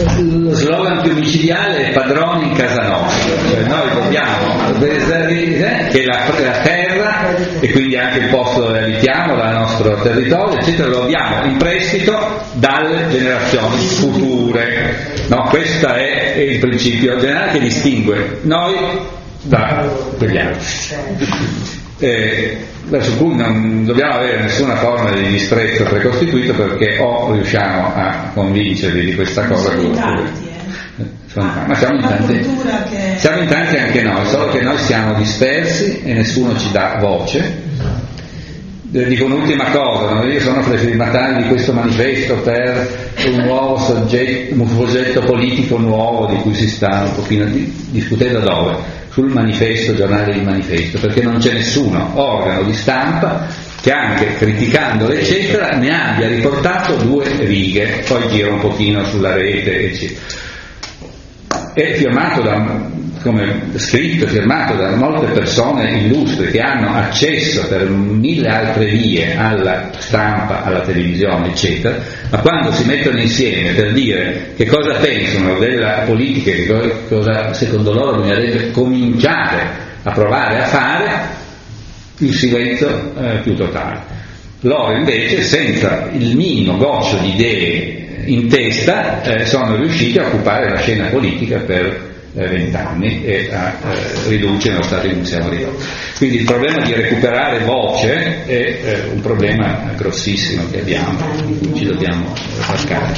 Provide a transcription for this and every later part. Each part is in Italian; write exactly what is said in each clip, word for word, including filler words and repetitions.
lo slogan più micidiale è padroni in casa nostra, cioè noi dobbiamo pensare che la, la terra e quindi anche il posto dove abitiamo, il nostro territorio eccetera, lo abbiamo in prestito dalle generazioni future, no? Questo è il principio generale che distingue noi da quegli altri, eh, verso cui non dobbiamo avere nessuna forma di disprezzo precostituito, perché o riusciamo a convincerli di questa cosa, sono in tanti, eh. sono, ma siamo in tanti, che... siamo in tanti anche noi, solo che noi siamo dispersi e nessuno ci dà voce. Dico un'ultima cosa, no? Io sono fra i firmatari di questo manifesto per un nuovo soggetto, un soggetto politico nuovo di cui si sta un pochino discutendo, dove? Sul manifesto, giornale di manifesto, perché non c'è nessuno organo di stampa che anche criticandolo eccetera ne abbia riportato due righe, poi gira un pochino sulla rete eccetera. È firmato da, come scritto, firmato da molte persone illustri che hanno accesso per mille altre vie alla stampa, alla televisione eccetera, ma quando si mettono insieme per dire che cosa pensano della politica, che cosa secondo loro bisognerebbe cominciare a provare a fare, il silenzio è più totale. Loro invece, senza il minimo goccio di idee in testa, eh, sono riusciti a occupare la scena politica per vent'anni e a eh, riducere lo stato in cui siamo arrivati. Quindi il problema di recuperare voce è eh, un problema grossissimo che abbiamo, di cui ci dobbiamo far carico.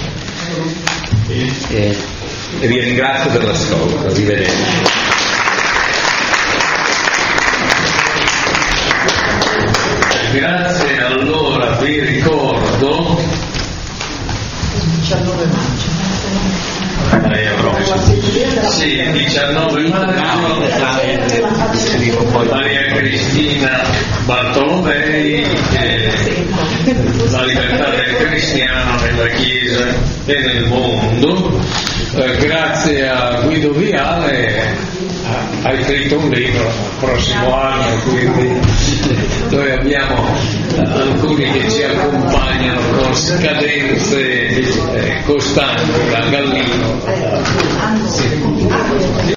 E, e vi ringrazio per l'ascolto, arrivederci. Grazie, allora vi ricordo diciannove maggio. Sì, diciannove maggio, Maria Cristina Bartolomei, eh, la libertà del cristiano nella Chiesa e nel mondo. Eh, grazie a Guido Viale ha scritto un libro il prossimo anno, quindi noi abbiamo alcuni che ci accompagnano con scadenze eh, costanti, da Gallino.